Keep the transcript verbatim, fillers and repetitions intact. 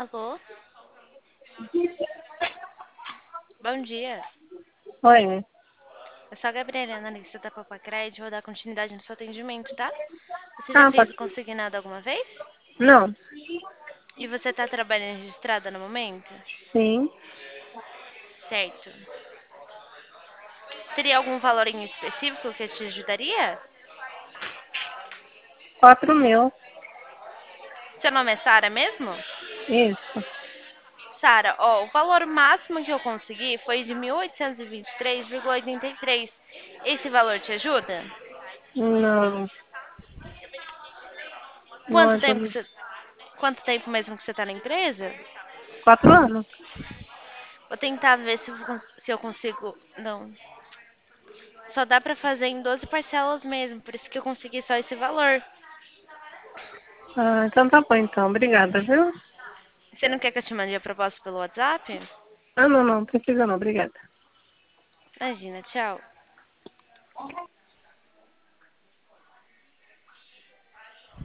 Alô? Bom dia. Oi. Eu sou a Gabriela, analista da Papacred. Vou dar continuidade no seu atendimento, tá? Você já Ah, fez pode... o consignado alguma vez? Não. E você está trabalhando registrada no momento? Sim. Certo. Teria algum valor em específico que te ajudaria? Quatro mil. Seu nome é Sara mesmo? Isso. Sara, ó, o valor máximo que eu consegui foi de mil oitocentos e vinte e três vírgula oitenta e três. Esse valor te ajuda? Não. Não Quanto tempo que ajuda. você... Quanto tempo mesmo que você está na empresa? Quatro anos. Vou tentar ver se eu, cons- se eu consigo. Não. Só dá pra fazer em doze parcelas mesmo, por isso que eu consegui só esse valor. Ah, então tá bom então. Obrigada, viu? Você não quer que eu te mande a proposta pelo WhatsApp? Ah, não, não. Precisa não. Obrigada. Imagina, tchau.